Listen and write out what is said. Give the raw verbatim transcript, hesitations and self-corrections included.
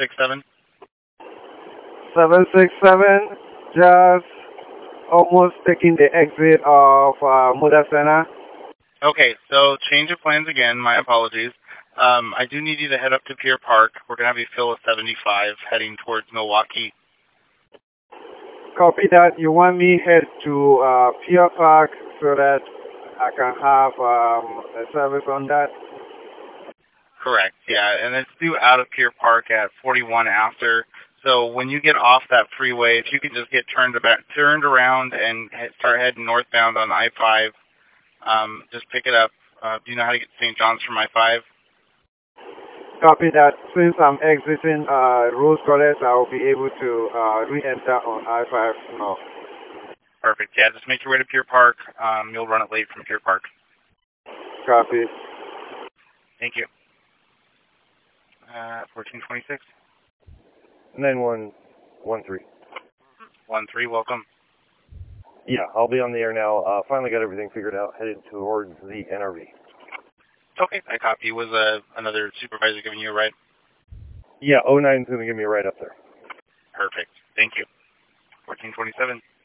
six seven? seven six seven, just almost taking the exit of uh, Muda Center. Okay, so change of plans again. My apologies. Um, I do need you to head up to Pier Park. We're going to have you fill a seventy-five heading towards Milwaukee. Copy that. You want me head to uh, Pier Park so that I can have um, a service on that? Correct, yeah, and it's due out of Pier Park at forty-one after. So when you get off that freeway, if you can just get turned about, turned around and he- start heading northbound on I five, um, just pick it up. Uh, do you know how to get to Saint John's from I five? Copy that. Since I'm exiting uh, Rose College, I will be able to uh, re-enter on I five now. Perfect, yeah, just make your way to Pier Park. Um, you'll run it late from Pier Park. Copy. Thank you. Uh, fourteen twenty-six. nine one one three. one three, welcome. Yeah, I'll be on the air now. Uh, finally got everything figured out, headed towards the N R V. Okay, I copy. Was uh, another supervisor giving you a ride? Yeah, oh nine's going to give me a ride up there. Perfect. Thank you. fourteen twenty-seven.